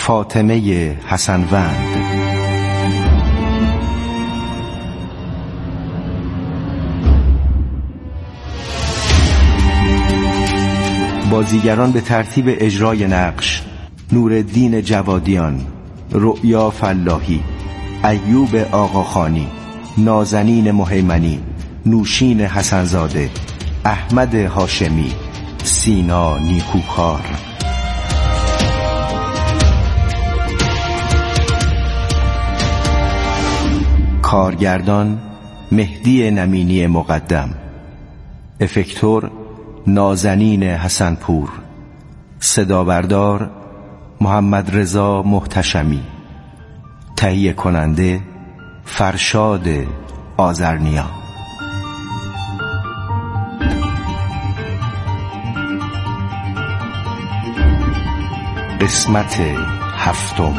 فاطمه حسنوند. بازیگران به ترتیب اجرای نقش: نورالدین جوادیان، رؤیا فلاحی، ایوب آقاخانی، نازنین مهیمنی، نوشین حسنزاده، احمد هاشمی، سینا نیکوکار. کارگردان: مهدی نمینی مقدم. افکتور: نازنین حسنپور. صدابردار: محمد رضا محتشمی. تهیه کننده: فرشاد آذرنیا. قسمت هفتم.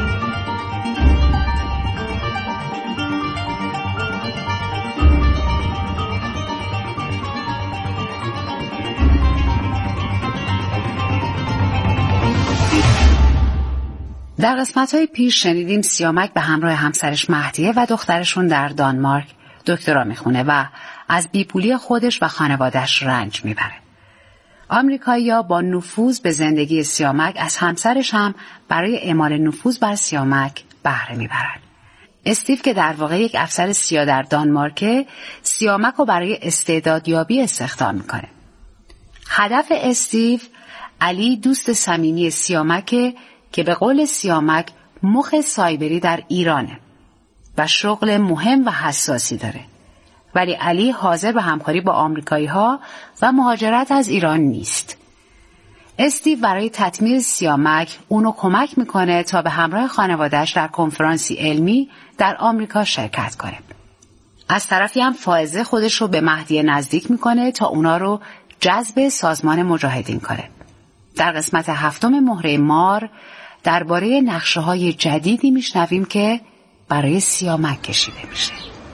در قسمت‌های پیش شنیدیم سیامک به همراه همسرش مهدیه و دخترشون در دانمارک دکترا میخونه و از بیپولی خودش و خانواده‌اش رنج میبره. آمریکایی‌ها با نفوذ به زندگی سیامک از همسرش هم برای اعمال نفوذ بر سیامک بهره میبرن. استیو که در واقع یک افسر سیاه در دانمارک، سیامک رو برای استعدادیابی استخدام میکنه. هدف استیو علی دوست صمیمی سیامک که به قول سیامک مخ سایبری در ایرانه و شغل مهم و حساسی داره، ولی علی حاضر به همکاری با آمریکایی‌ها و مهاجرت از ایران نیست. استیو برای تطمیع سیامک اونو کمک میکنه تا به همراه خانواده‌اش در کنفرانسی علمی در آمریکا شرکت کنه. از طرفی هم فائزه خودش رو به مهدیه نزدیک میکنه تا اونا رو جذب سازمان مجاهدین کنه. در قسمت هفتم مهره مار درباره نقشه‌های جدیدی میشنویم که برای سیامک کشیده میشه.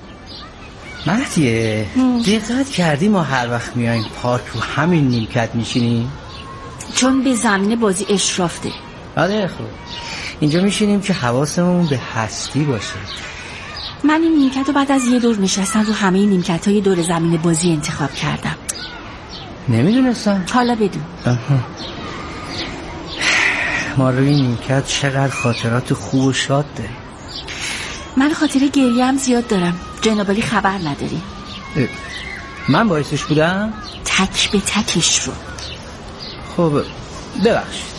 مهدیه دقت کردی ما هر وقت میایم پارک رو همین نیمکت میشینیم؟ چون به زمین بازی اشراف ده. آره خوب اینجا میشینیم که حواسمون به هستی باشه. من این نیمکت رو بعد از یه دور نشستن رو همه نیمکت‌های دور زمین بازی انتخاب کردم. نمیدونستم. حالا بدون. ما روی نیمکت چقدر خاطرات خوب و شاد داریم. من خاطره گریه هم زیاد دارم. جنابالی خبر نداری. من باعثش بودم؟ تک به تکش رو. خب ببخشید.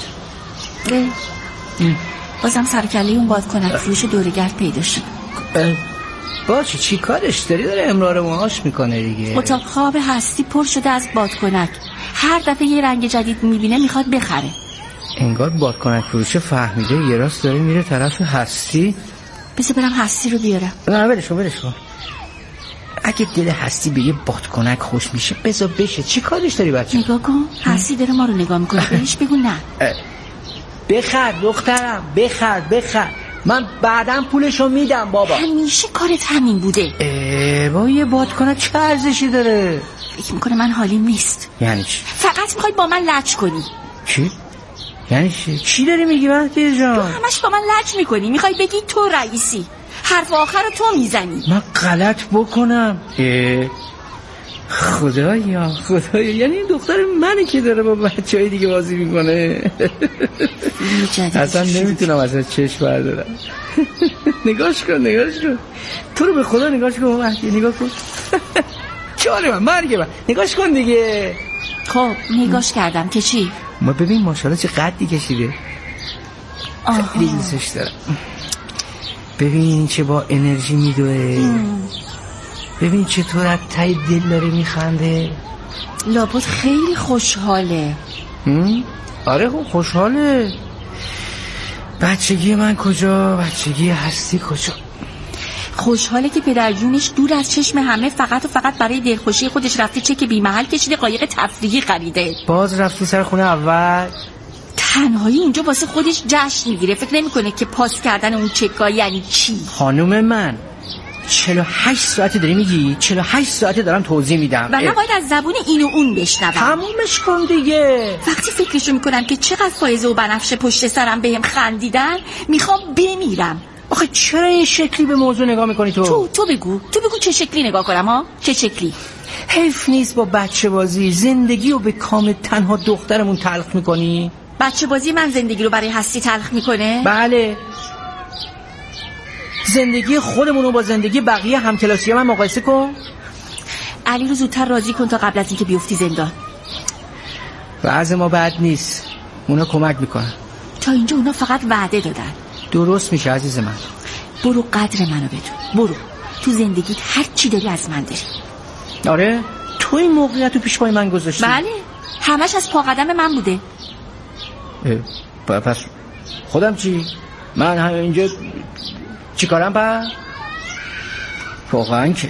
بازم سرکله اون بادکنک فروش دورگرد پیدا شد. باشه چی کارش داری؟ داره امرار موهاش میکنه دیگه. اتاق خواب هستی پر شده از بادکنک. هر دفعه یه رنگ جدید میبینه میخواد بخره. انگار بادکنک فروشه فهمیده یه راست داره میره طرف هستی. بذار برم هستی رو بیارم. نه برش کن. اگه دل هستی به یه بادکنک خوش میشه بذار بشه. چی کارش داری بچه؟ نگاه کن هستی داره ما رو نگاه میکنه. بهش بگو نه. بخر دخترم بخر. من بعداً پولشو میدم بابا. همیشه کارت همین بوده. با یه بادکنک چه ارزشی داره؟ فکر میکنه من حالیم نیست. یعنی چی؟ فقط میخوای با من لج کنی. چی؟ یعنی چی داری میگی مهدی جان؟ تو همش با من لج میکنی. میخوای بگی تو رئیسی. حرف آخر رو تو میزنی. من غلط بکنم؟ خدایا یعنی این دختر منی که داره با بچهای دیگه بازی میکنه. اصلا نمیتونم ازش چشم بردارم. نگاش کن تو رو به خدا نگاش کن مهدی. نگاه کن. جان من مرگ من نگاش کن دیگه. خب نگاش کردم که چی؟ ما ببین ماشاءالله چه قدی کشیده. خیلی دوستش دارم. ببین چه با انرژی میدوه. ببین چطور از ته دل داره میخنده. لابد خیلی خوشحاله. آره خب خوشحاله. بچگی من کجا؟ بچگی هستی کجا؟ خوشحاله که پدر جونش دور از چشم همه فقط و فقط برای دلخوشی خودش رفته چک بی محل کشیده قایق تفریحی خریده. باز رفتی سر خونه اول؟ تنهایی اونجا واسه خودش جشن میگیره. فکر نمیکنه که پاس کردن اون چک‌ها یعنی چی. خانوم من 48 ساعت داری میگی؟ 48 ساعت دارم توضیح میدم و من باید از زبون این و اون بشنوم. تمومش کن دیگه. وقتی فکرشو میکنم که چقدر فایزه و بنفشه پشت سرم بهم خندیدن میخوام بمیرم. آخه چرا این شکلی به موضوع نگاه میکنی تو بگو چه شکلی نگاه کنم ها؟ چه شکلی؟ حیف نیست با بچه بازی زندگی رو به کام تنها دخترمون تلخ میکنی؟ بچه بازی من زندگی رو برای هستی تلخ میکنه؟ بله. زندگی خودمون رو با زندگی بقیه همکلاسی من مقایسه کن. علی رو زودتر راضی کن تا قبل از اینکه بیفتی زندان. وضع ما بد نیست، اونا کمک میکنن. تا اینجا اونا فقط وعده دادن. درست میشه عزیز من. برو قدر منو بدون. برو تو زندگیت هر چی داری از من داری. آره تو این موقعیت رو پیش پای من گذاشتی. بله همش از پا قدم من بوده. پس خودم چی؟ من اینجا چی کارم با؟ واقعا که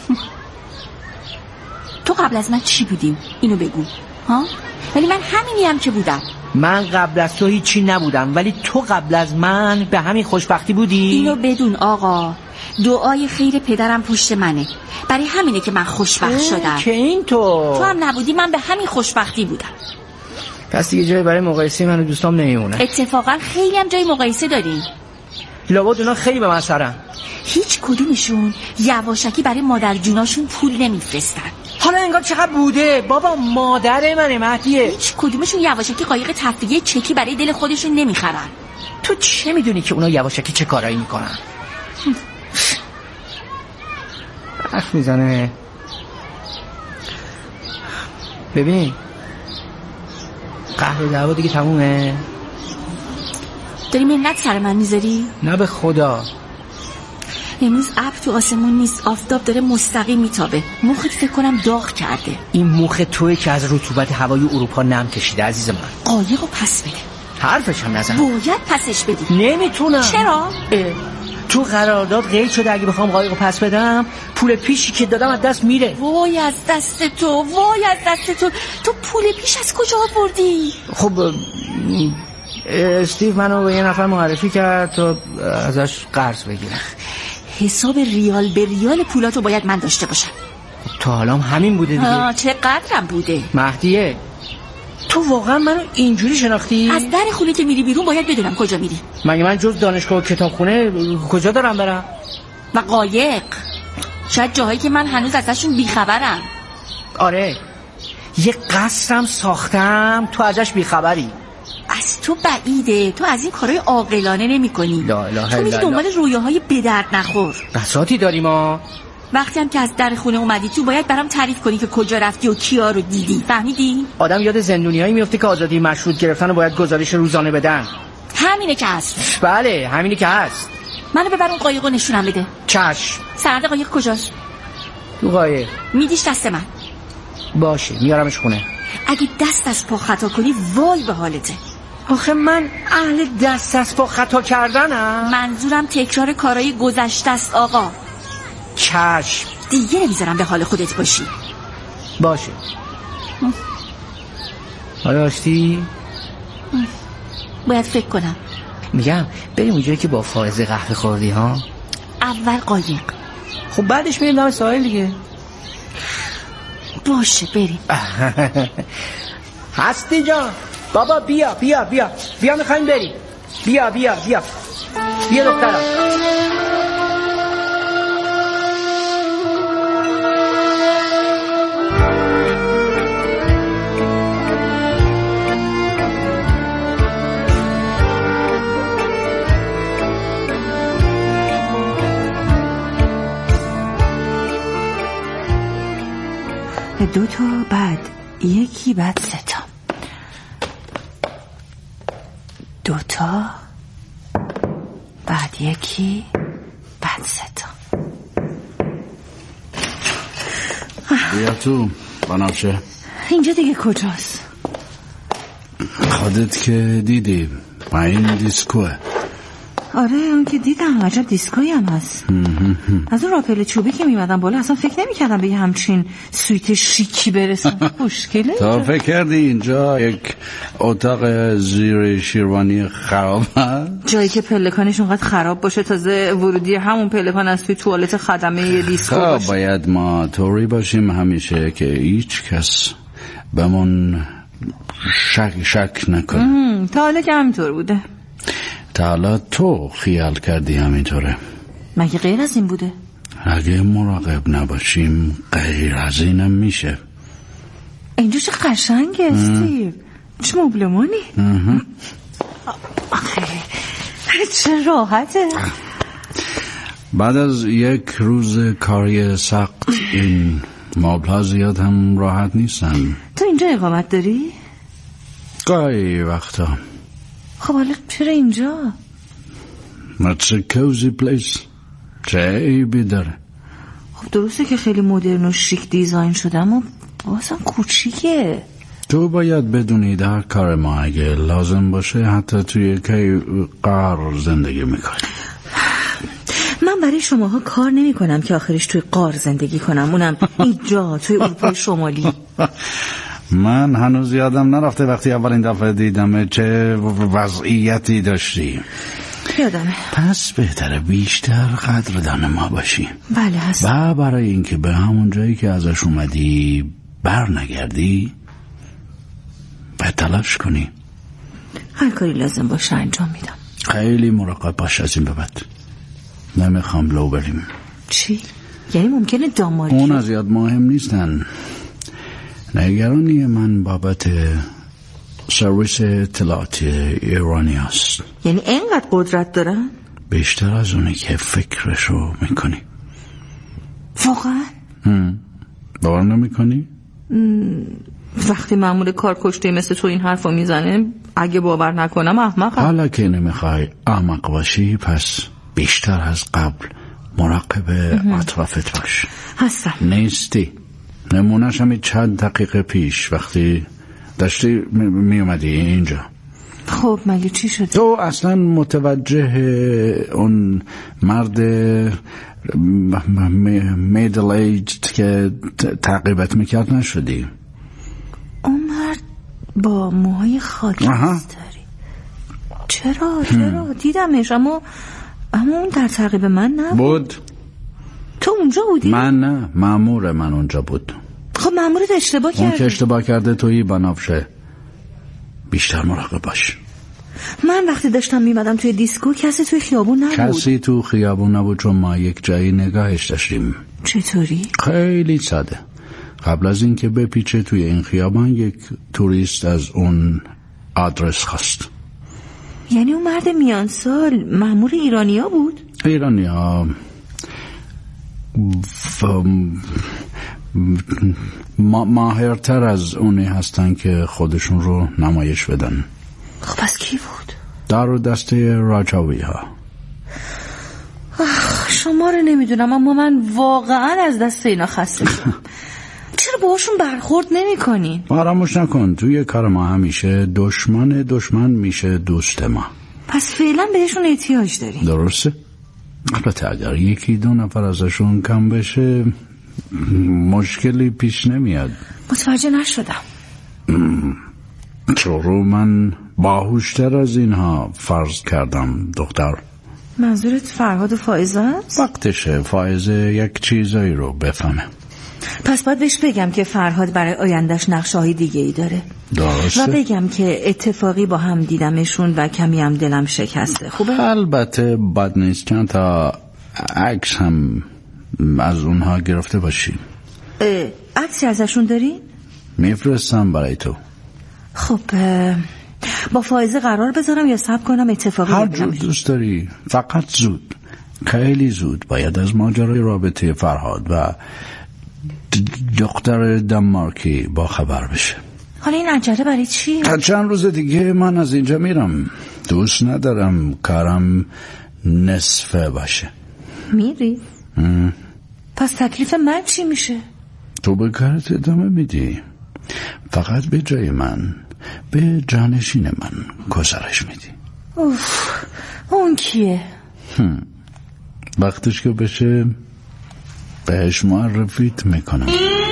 تو قبل از من چی بودیم؟ اینو بگو ها؟ ولی من همینیم که بودم. من قبل از تو هیچی نبودم ولی تو قبل از من به همین خوشبختی بودی. اینو بدون آقا، دعای خیر پدرم پشت منه، برای همینه که من خوشبخت شدم. که این تو هم نبودی من به همین خوشبختی بودم. پس دیگه جای برای مقایسه من و دوستام نمیمونه. اتفاقا خیلی هم جای مقایسه داریم. لابد اونا خیلی به من سرن. هیچ کدومشون یواشکی برای مادر جوناشون پول نمیفرستن. حالا انگار چقدر بوده بابا، مادر منه مهدیه. هیچ کدومشون یواشکی قایق تفریحی چکی برای دل خودشون نمیخرن. تو چه میدونی که اونا یواشکی چه کارایی میکنن؟ حرف میزنه. ببین قهر و دعوا دیگه تمومه. داری منت سر من میذاری؟ نه به خدا. امروز ابر تو آسمون نیست، آفتاب داره مستقیم میتابه. مخت فکر کنم داغ کرده. این مخ توئه که از رطوبت هوای اروپا نم کشیده عزیز من. قایقو پس بده. حرفش هم نزن. باید پسش بدی. نمیتونم. چرا؟ تو قرارداد قید شده اگه بخوام قایقو پس بدم پول پیشی که دادم از دست میره. وای از دست تو، وای از دست تو. تو پول پیش از کجا آوردی؟ خب استیو منو به یه نفر معرفی کرد تا ازش قرض بگیرم. حساب ریال به ریال پولاتو باید من داشته باشم. تا حالا همین بوده دیگه. چقدرم بوده. مهدیه تو واقعا منو اینجوری شناختی؟ از در خونه که میری بیرون باید بدونم کجا میری. مگه من جز دانشگاه و کتابخونه کجا دارم برم؟ و قایق شاید جاهایی که من هنوز ازشون بیخبرم. آره یه قصرم ساختم تو ازش بیخبری. از تو بعیده، تو از این کارهای عاقلانه نمی کنی. لا اله الا تو میری دنبال رویاهای به درد نخور. بساطی داریم ما. وقتی هم که از در خونه اومدی تو باید برام تعریف کنی که کجا رفتی و کیا رو دیدی. فهمیدی؟ آدم یاد زندونیایی میفته که آزادی مشروط گرفتن و باید گزارش روزانه بدن. همینه که هست. بله همینه که هست. منو ببر اون قایقو نشونم بده. چشم. سند قایق کجاست؟ تو قایق. میدیش دست من. باشه میارمش خونه. اگه دست از پا خطا کنی وای به حالته. آخه من اهل دست از پا خطا کردنم. منظورم تکرار کارهای گذشته است آقا. چشم. دیگه نمیذارم به حال خودت باشی. باشه. حالا آشتی؟ باید فکر کنم. میگم بریم اونجایی که با فائزه قهوه خوردی ها. اول قایق. خب بعدش میریم دم ساحل دیگه. باشه بریم. هستی جان بابا بیا بیا بیا بیا میخوایم بریم. بیا بیا بیا بیا دخترم. دو تا بعد یکی بعد سه تا. دو تا بعد یکی بعد سه تا. بیا تو بنفشه. اینجا دیگه کجاست؟ خودت که دیدی پایین دیسکوه. آره اون که دیدم، عجب دیسکویی هم هست. از اون راپل چوبی که میمدم بالا اصلا فکر نمی‌کردم به یه همچین سویت شیکی برسم. خوشگله. تا فکر کردی اینجا یک اتاق زیر شیروانی خراب هست؟ جایی که پلکانش اونقدر خراب باشه تازه ورودی همون پلکان از توی توالت خدمه دیسکو باشه. باید ما طوری باشیم همیشه که هیچ کس بهمون شک نکنه. تا حالا که همینطور بوده. تا حالا تو خیال کردی همینطوره؟ مگه غیر از این بوده؟ اگه مراقب نباشیم غیر از اینم میشه. اینجا چه قشنگه استیو، چه مبلمانی. آخه چه راحته. بعد از یک روز کاری سخت این مبل‌ها زیاد هم راحت نیستن. تو اینجا اقامت داری؟ گاهی وقتا. خب حالا چرا اینجا؟ It's a cozy place. چه عیبی داره؟ خب درسته که خیلی مدرن و شیک دیزاین شده اما بازم کوچیکه. تو باید بدونی در کار ما اگه لازم باشه حتی توی که غار زندگی میکنی. من برای شماها کار نمی کنم که آخرش توی غار زندگی کنم، اونم اینجا توی اروپای شمالی. من هنوز یادم نرفته وقتی اولین دفعه دیدم چه وضعیتی داشتی. یادمه. پس بهتره بیشتر قدردان ما باشی. بله هست. و برای اینکه به همون جایی که ازش اومدی بر نگردی باید تلاش کنی. هر کاری لازم باشه انجام میدم. خیلی مراقب باش از این به بعد. نمیخوام لو بریم. چی؟ یعنی ممکنه داماری؟ اون از زیاد مهم نیستن. نگرانی من بابت سرویس اطلاعات ایرانی هست. یعنی اینقدر قدرت دارن؟ بیشتر از اونی که فکرشو میکنی. واقعا؟ باور نمیکنی؟ وقتی مأمور کار کشته مثل تو این حرفو میزنه اگه باور نکنم احمقم. حالا که نمیخوای احمق باشی پس بیشتر از قبل مراقب اطرافت باش. هستم. نیستی. نمونهش همین چند دقیقه پیش وقتی داشتی میومدی اینجا. خب مگه چی شد؟ تو اصلا متوجه اون مرد میدل ایجد که تعقیبت میکرد نشدی؟ اون مرد با موهای خاکستری. چرا دیدمش اما اون در تعقیب من بود. تو اونجا بودی؟ من نه، مأمور من اونجا بود. خب مأمورت اشتباه کرده. اون که اشتباه کرده تویی بنافشه. بیشتر مراقب باش. من وقتی داشتم میمدم توی دیسکو کسی توی خیابون نبود. کسی تو خیابون نبود چون ما یک جایی نگاهش داشتیم. چطوری؟ خیلی ساده. قبل از اینکه بپیچه توی این خیابان یک توریست از اون آدرس خواست. یعنی اون مرد میان سال مأمور ایرانیا بود؟ ایرانیا ماهرتر از اونی هستن که خودشون رو نمایش بدن. خب پس کی بود؟ در و دسته راجاوی ها. شما رو نمیدونم اما من واقعا از دست اینا خسته شدم. چرا باهاشون برخورد نمی کنین؟ فراموش نکن توی کار ما همیشه دشمن میشه دوست ما. پس فعلا بهشون احتیاج داریم. درسته؟ البته اگر یکی دو نفر ازشون کم بشه مشکلی پیش نمیاد. متوجه نشدم. چرا من باهوشتر از اینها فرض کردم دختر. منظورت فرهاد و فائزه است؟ وقتشه فائزه یک چیزایی رو بفهمه. پس باید بهش بگم که فرهاد برای آیندهش نقشه‌های دیگه ای داره. درسته. و بگم که اتفاقی با هم دیدمشون و کمی هم دلم شکسته. خوبه؟ البته بد نیست چند تا عکس هم از اونها گرفته باشی. عکسی ازشون داری؟ میفرستم برای تو. خب با فائزه قرار بذارم یا صبر کنم اتفاقی هر جور دوست داری. فقط زود، خیلی زود باید از ماجرای رابطه فرهاد و دختر دانمارکی با خبر بشه. حالا این عجله برای چی؟ چند روز دیگه من از اینجا میرم. دوست ندارم کارم نصفه باشه. میری؟ پس تکلیف من چی میشه؟ تو به کارت ادامه میدی. فقط به جای من به جانشین من گزارش میدی. اون کیه؟ وقتش که بشه بهش معرفیت میکنم.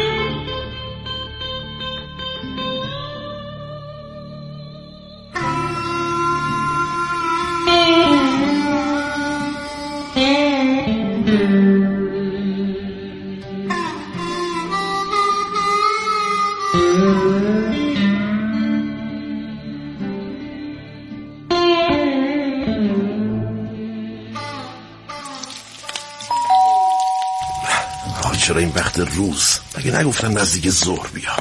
چرا این وقت روز؟ مگه نگفتن نزدیک ظهر بیا؟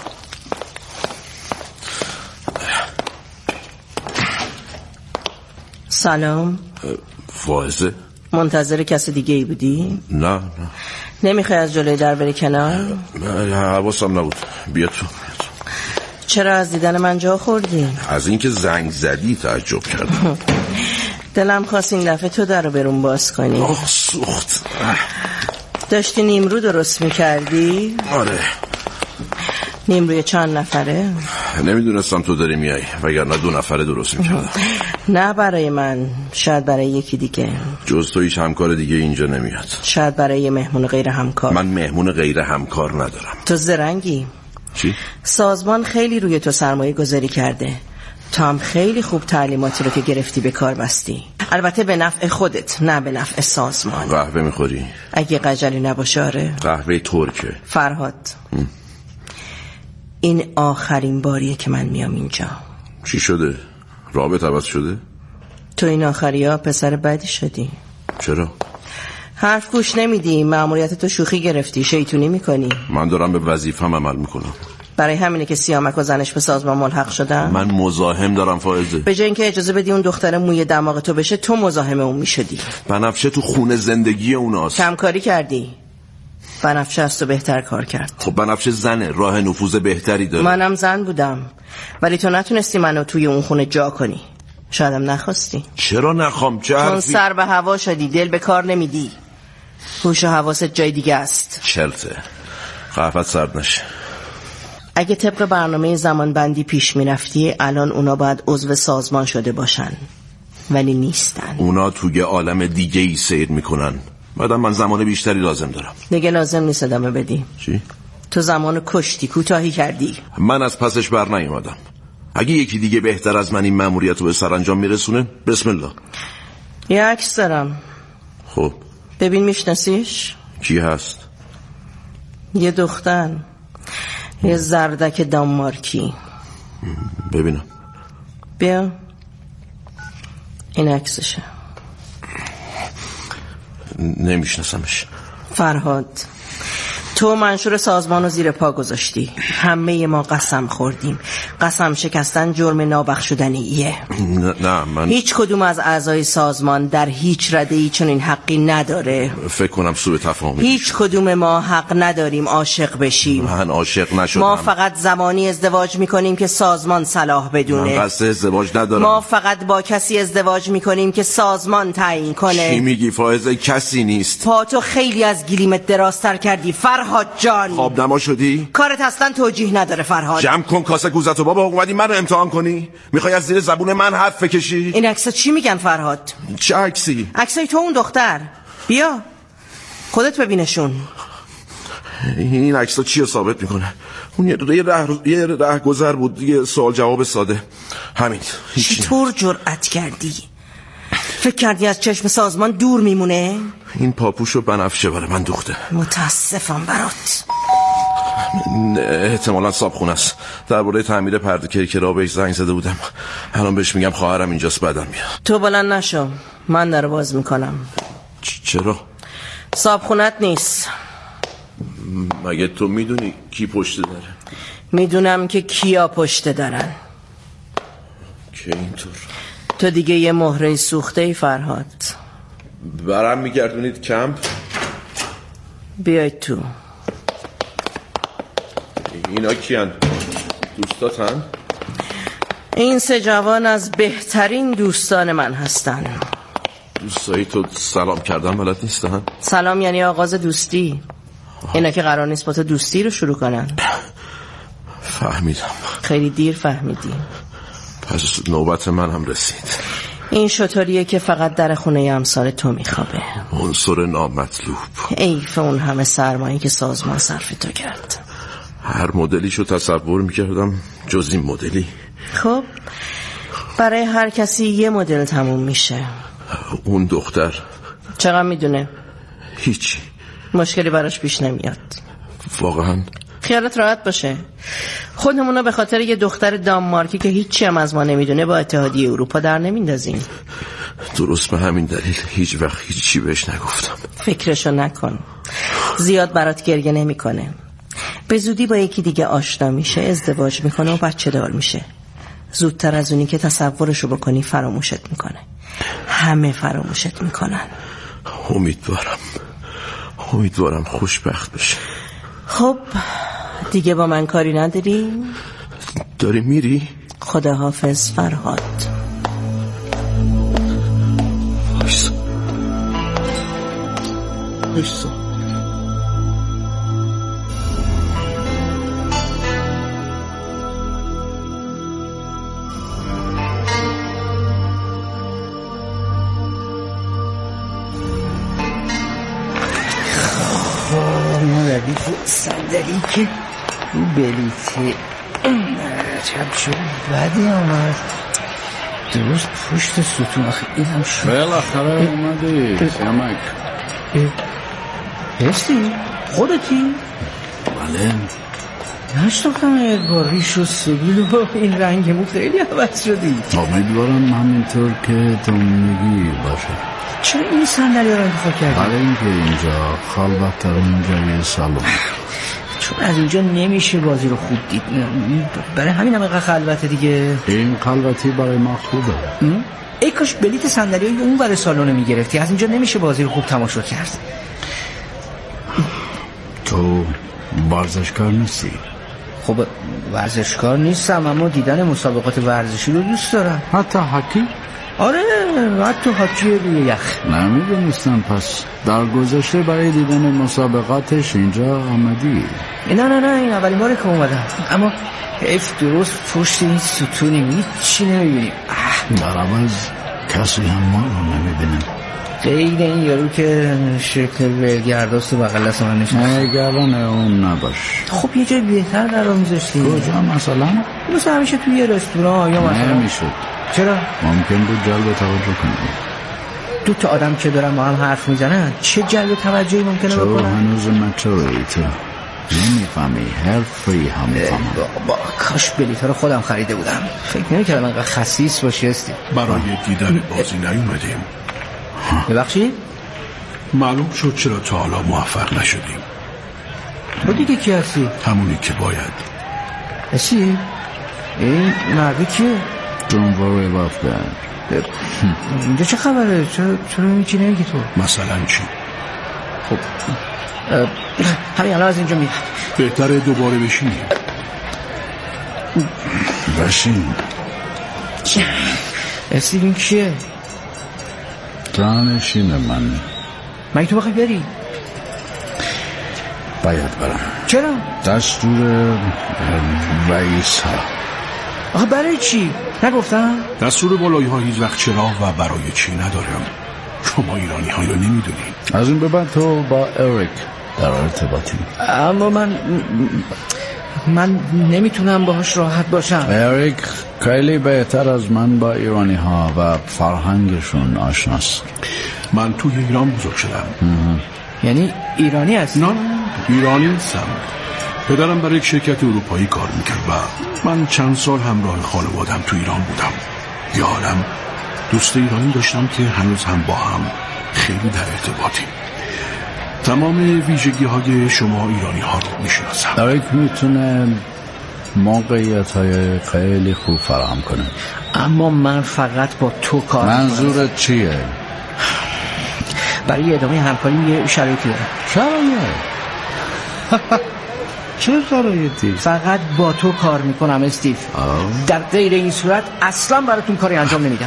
سلام. فائزه؟ منتظر کسی دیگه ای بودی؟ نه. نمیخوای از جلوی در بری کنار؟ نه حواسم نبود. بیا تو. چرا از دیدن من جا خوردی؟ از اینکه زنگ زدی تعجب کردم. دلم خواست این دفعه تو در رو برون باز کنی. سوخت. داشتی نیمرو درست میکردی؟ آره. نیمروی چند نفره؟ نمیدونستم تو داری میای، وگرنه 2 نفره درست میکردم. نه برای من، شاید برای یکی دیگه. جز تو هیچ همکار دیگه اینجا نمیاد. شاید برای یه مهمون غیر همکار. من مهمون غیر همکار ندارم. تو زرنگی. چی؟ سازمان خیلی روی تو سرمایه گذاری کرده. تو هم خیلی خوب تعلیماتی رو که گرفتی به کار بستی. البته به نفع خودت، نه به نفع سازمان. قهوه میخوری؟ اگه قجلی نباشه آره. قهوه ترکه. فرهاد این آخرین باریه که من میام اینجا. چی شده؟ رابط عوض شده؟ تو این آخری ها پسر بدی شدی. چرا؟ حرف گوش نمیدی، مأموریت تو شوخی گرفتی، شیطونی میکنی. من دارم به وظیفه‌م عمل میکنم. برای همینه که سیامک و زنش به سازمان ملحق شدن؟ من مزاحم دارم فائزه. به جای اینکه اجازه بدی اون دختر موی دماغ تو بشه، تو مزاحم اون میشدی. بنفشه تو خونه زندگی اوناست. کمکاری کردی. بنفشه از تو بهتر کار کرد. خب بنفشه زنه، راه نفوذ بهتری داره. منم زن بودم، ولی تو نتونستی منو توی اون خونه جا کنی. شایدم نخواستی. چرا نخوام؟ چه چون حرفی؟ سر به هوا شدی، دل به کار نمیدی. هوش و حواست جای دیگه است. چرته. قهوه‌ت سرد نشه. اگه طبق برنامه زمان بندی پیش میرفتی الان اونا باید عضو سازمان شده باشن، ولی نیستن. اونا توی عالم دیگه ای سیر میکنن. بعدم من زمان بیشتری لازم دارم. دیگه لازم نیست ادامه بدی. چی؟ تو زمانو کشتی، کوتاهی کردی. من از پسش بر نیومدم. اگه یکی دیگه بهتر از من این مأموریت رو به سرانجام میرسونه، بسم الله. یه عکس دارم. خب ببین میشناسیش؟ کی هست؟ یه دختر، یه زردک دانمارکی. ببینم. بیا این عکسشه. نمیشناسمش. فرهاد، تو منشور سازمان رو زیر پا گذاشتی. همه ما قسم خوردیم. قسم شکستن جرم نابخشودنیه. نه من هیچ کدوم از اعضای سازمان در هیچ رده‌ای چنین حقی نداره. فکر کنم سوء تفاهمی. هیچ کدوم ما حق نداریم عاشق بشیم. من عاشق نشدم. ما فقط زمانی ازدواج میکنیم که سازمان صلاح بدونه. من قصد ازدواج ندارم. ما فقط با کسی ازدواج میکنیم که سازمان تعیین کنه. چی میگی فائزه؟ کسی نیست. پاتو خیلی از گلیمت درازتر کردی فرهاد جان. خواب نما شدی؟ کارت اصلا توجیه نداره فرهاد. جمع کن کاسه گوزتو بابا. اومدی منو امتحان کنی؟ میخوای از زیر زبون من حرف بکشی؟ این عکسا چی میگن فرهاد؟ چه عکسی؟ عکسای تو اون دختر. بیا خودت ببینشون. این عکسا چی رو ثابت میکنه؟ اون یه ره گذر بود، یه سوال جواب ساده. همین. چطور جرأت کردی؟ فکر کردی از چشم سازمان دور میمونه؟ این پاپوشو بنفشه برای من دوخته. متاسفم برات. احتمالا صابخونه است. درباره تعمیر پرده کرکرا بهش زنگ زده بودم. الان بهش میگم خواهرم اینجاست بعدم میاد. تو بلند نشو، من در باز میکنم. چرا؟ صابخونت نیست. مگه تو میدونی کی پشت داره؟ میدونم که کیا پشت دارن. که اینطور تو دیگه یه مهره سوخته ای فرهاد. برام میگردونید کمپ؟ بیاید تو. اینا کیان؟ دوستاتن؟ این 3 جوان از بهترین دوستان من هستن. دوستایی تو سلام کردن بلد نیستن؟ سلام یعنی آغاز دوستی. اینا که قرار نیست با تو دوستی رو شروع کنن. فهمیدم. خیلی دیر فهمیدی. پس نوبت من هم رسید. این شطوریه که فقط در خونه امثال تو میخوابه. عنصر نامطلوب. ایف اون همه سرمایه که سازمان صرف تو کرد. هر مدلیشو تصور میکردم جز این مدلی. خب برای هر کسی یه مدل تموم میشه. اون دختر چقدر میدونه؟ هیچی. مشکلی براش پیش نمیاد. واقعا؟ خیالت راحت باشه. خودمونو به خاطر یه دختر دانمارکی که هیچی هم از ما نمیدونه با اتحادیه اروپا در نمیندازیم. درست به همین دلیل هیچ وقت هیچی بهش نگفتم. فکرشو نکن. زیاد برات گریه نمیکنه. به زودی با یکی دیگه آشنا میشه، ازدواج میکنه و بچه دار میشه. زودتر از اونی که تصورشو بکنی فراموشت میکنه. همه فراموشت میکنن. امیدوارم خوشبخت بشه. خب دیگه با من کاری نداری؟ داری میری؟ خداحافظ فرهاد. وایسا. مادری تو صندلی که رو بلیته چپ شد بدی آمد درست پشت ستون. آخه اینم شد بالاخره اومدی سیامک. هستی؟ خودتی؟ بله. نشتاختم ادوار ریش و سبیل و این رنگمون خیلی عوض شدی. امیدوارم همینطور که تو میگی باشه. چرا این صندلی رو انتخاب کردی؟ برای اینکه اینجا خلوت‌ترین جای سالن، چون از اینجا نمیشه بازی رو خوب دید. برای همین هم اینقدر خلوته دیگه. این خلوتی برای ما خوبه. ای کاش بلیت صندلیای اون ور سالن میگرفتی. از اینجا نمیشه بازی رو خوب تماشا کرد. تو ورزشکار نیستی؟ خب ورزشکار نیستم، اما دیدن مسابقات ورزشی رو دوست دارم. حتی هاکی؟ آره حتی هاکی روی یخ. نمیدونستم پس در گذشته برای دیدن مسابقاتش اینجا آمدی؟ نه این اولین باره که اومدم، اما حیف درست پشت این ستونیم هیچی نمیبینیم. در عوض کسی هم ما رو نمیبینم. غیر این یارو که شکل ولگرداست و بغل دست من نشست. نگران اون نباش. خب یه جای بهتر قرار میذاشتی. کجا مثلا؟ مثل همیشه توی یه رستوران یا مثلا. نمیشد. چرا؟ ممکن بود جلب توجه کنی. دو تا آدم که دارن با هم حرف میزنن چه جلب توجهی ممکنه بکنن؟ تو هنوز مچوری، تو نمیفهمی حرفی هم میفهمم. با کاش بلیط رو خودم خریده بودم. فکر نمی‌کردم انقدر خسیس باشی هستی. برای دیدن بازی نیومدیم. ببخشید؟ معلوم شد چرا تا حالا موفق نشدیم. تو دیگه کی هستی؟ همونی که باید. چی؟ این مرده کیه؟ Don't worry about that. اینجا چه خبره؟ چرا هیچی نمیگی تو؟ مثلا چی؟ خب همین الان از اینجا میرم. بهتره دوباره بشینیم. بشین. استیون کیه؟ جانشین من. مگه تو بخوای بری؟ باید برم. چرا؟ دستور رئیس ها. آخه برای چی؟ نگفتم؟ دستور بالایی ها هیچ وقت چرا و برای چی ندارم. شما ایرانی ها رو نمیدونید. از این به بعد تو با اریک در ارتباطی. اما من نمیتونم باهاش راحت باشم. اریک خیلی بهتر از من با ایرانی ها و فرهنگشون آشناست. من توی ایران بزرگ شدم. یعنی ایرانی هستی؟ نه ایرانی نیستم. پدرم برای یک شرکت اروپایی کار میکرد و من چند سال همراه خانوادم تو ایران بودم. یادم دوست ایرانی داشتم که هنوز هم با هم خیلی در ارتباطیم. تمام ویژگی های شما ایرانی ها رو میشناسم. اریک میتونه موقعیت های خیلی خوب فراهم کنه. اما من فقط با تو کار منظورت چیه؟ برای ادامه همکاری یه شرایطی دارم. چه شرایطی؟ فقط با تو کار میکنم استیو. در غیر این صورت اصلا براتون کاری انجام نمیدم.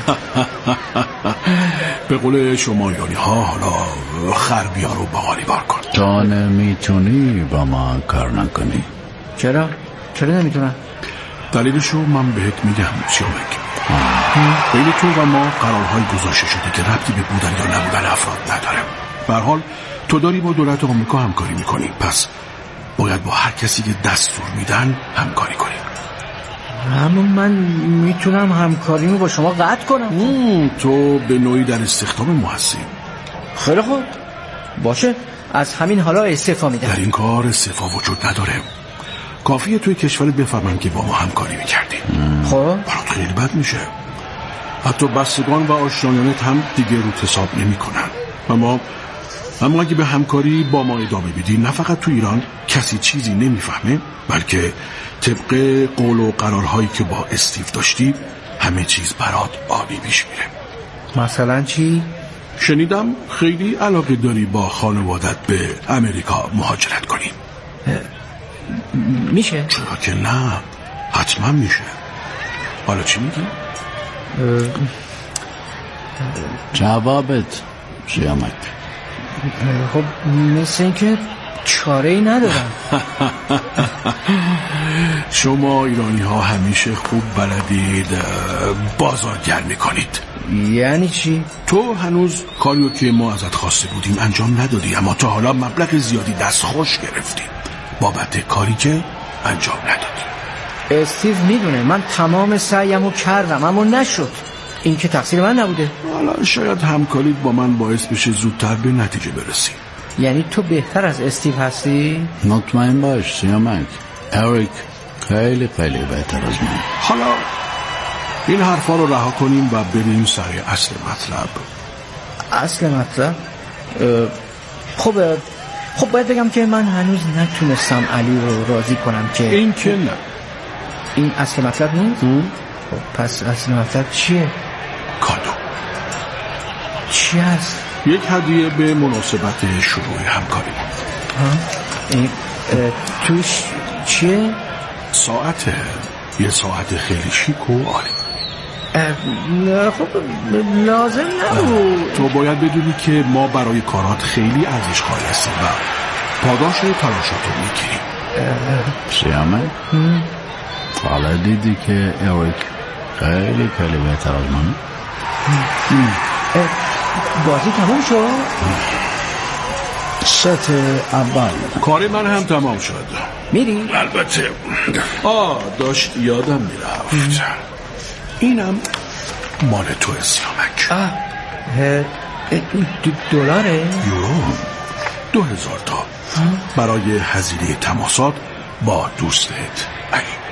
به قول شما ایرانی ها حالا خربیا رو باقالی بار کن. تو نمیتونی با ما کار نکنی. چرا نمیتونم؟ دلیلشو من بهت میگم سیامک. بین تو و ما قرارهای گذاشته شده که ربطی به بودن یا نبودن افراد نداره. به هر حال تو داری با دولت آمریکا همکاری میکنی، پس باید با هر کسی که دستور میدن همکاری کنی. اما من میتونم همکاریمو با شما قطع کنم. تو به نوعی در استخدام ما هستی. خیلی خوب، باشه، از همین حالا استعفا میدم. در این کار استعفا وجود نداره. کافیه توی کشورت بفهمن که با ما همکاری میکردی. خب برات خیلی بد میشه. حتی بستگان و آشنایانت هم دیگه رو حساب نمی کنن. اما اگه به همکاری با ما ادامه بدی، نه فقط تو ایران کسی چیزی نمیفهمه، بلکه طبق قول و قرارهایی که با استیو داشتی همه چیز برات عالی پیش میره. مثلا چی؟ شنیدم خیلی علاقه داری با خانوادت به امریکا مهاجرت کنی. میشه؟ چرا که نه، حتما میشه. حالا چی میگی؟ جوابت سیامک. خب مثل این که چاره‌ای ندارم. شما ایرانی ها همیشه خوب بلدید بازارگرمی کنید. یعنی چی؟ تو هنوز کاریو که ما ازت خواسته بودیم انجام ندادی، اما تا حالا مبلغ زیادی دست خوش گرفتی بابت کاری که انجام ندادی. استیو میدونه من تمام سعیمو کردم اما نشد. این که تقصیر من نبوده. حالا شاید همکاریت با من باعث بشه زودتر به نتیجه برسی. یعنی تو بهتر از استیو هستی؟ مطمئن باش سیامک، اریک خیلی خیلی بهتر از من. حالا این حرفا رو رها کنیم و بریم سر اصل مطلب. اصل مطلب؟ خب باید بگم که من هنوز نتونستم علی رو راضی کنم که این که نه. این اصل مطلب نیست؟ خب پس اصل مطلب چیه؟ کادو. چی هست؟ یک هدیه به مناسبت شروع همکاری. این توش چیه؟ ساعته. یه ساعت خیلی شیک و عالی. خب لازم نبود. تو باید بدونی که ما برای کارات خیلی ارزش قائل هستیم و پاداش تلاشاتو میگیریم. سیامک حالا دیدی که اریک خیلی خیلی بهتر از من. بازی تموم شد؟ ست اول کار من هم تمام شد. میری؟ البته داشت یادم میرفت. اینم مال تو سیامک. دلاره؟ یورو 2000 تا برای هزینه تماسات با دوستت علی.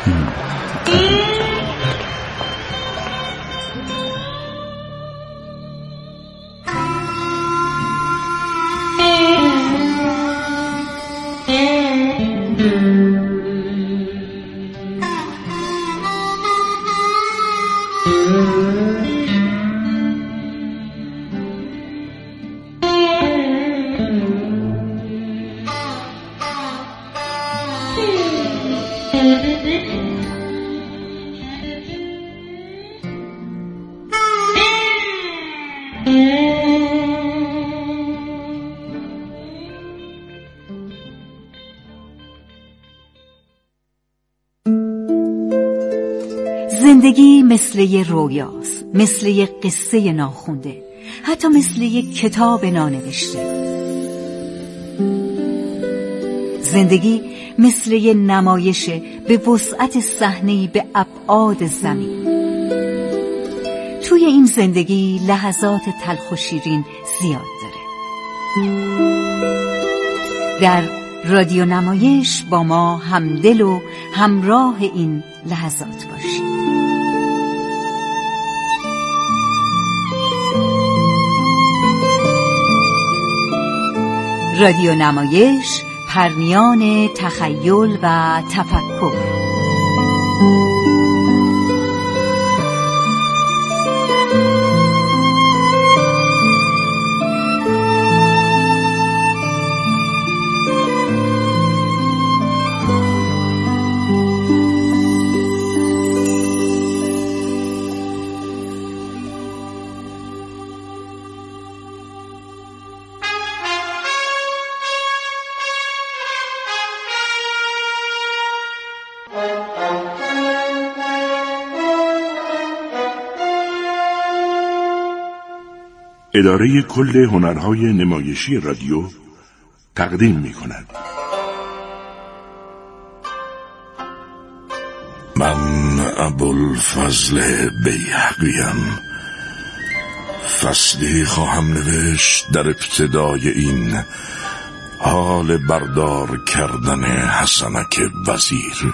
زندگی مثل یه رویاست، مثل یه قصه ناخونده، حتی مثل یه کتاب نانوشته. زندگی مثل یه نمایشه به وسعت صحنه‌ای به ابعاد زمین. توی این زندگی لحظات تلخ و شیرین زیاد داره. در رادیو نمایش با ما همدل و همراه این لحظات باشید. رادیو نمایش، پرمیان تخیل و تفکر. اداره کل هنرهای نمایشی رادیو تقدیم می کند. من ابوالفضل بیهقیم. فصلی خواهم نوشت در ابتدای این حال بردار کردن حسنک وزیر.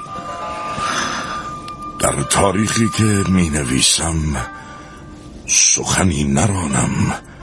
در تاریخی که می نویسم سخنی نرانم